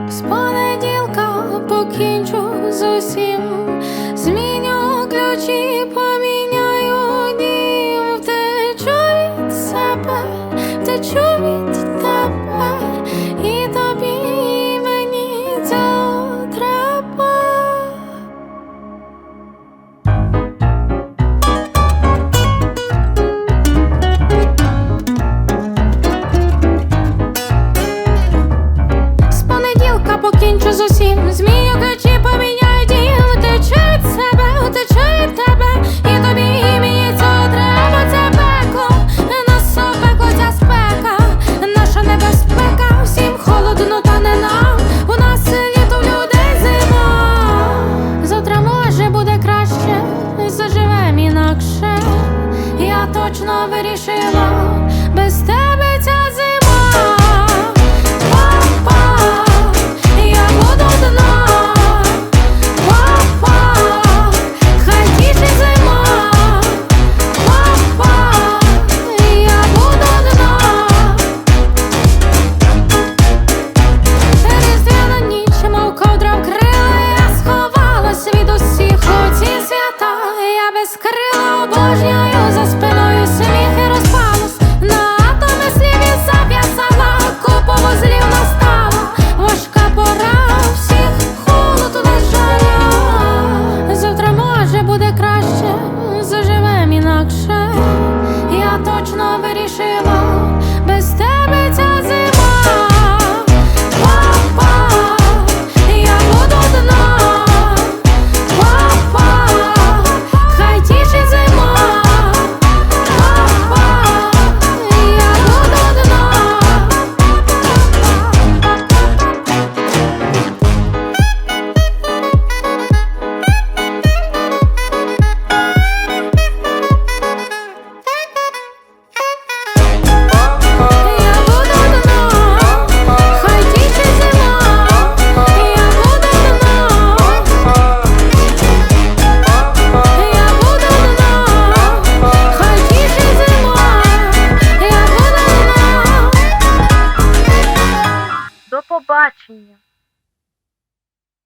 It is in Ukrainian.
З понеділка покінчу з усім, зміню ключі, поміняю дім. Втечу від себе, втечу від тебе, і тобі, і мені цього треба. З понеділка покінчу з усім, зміню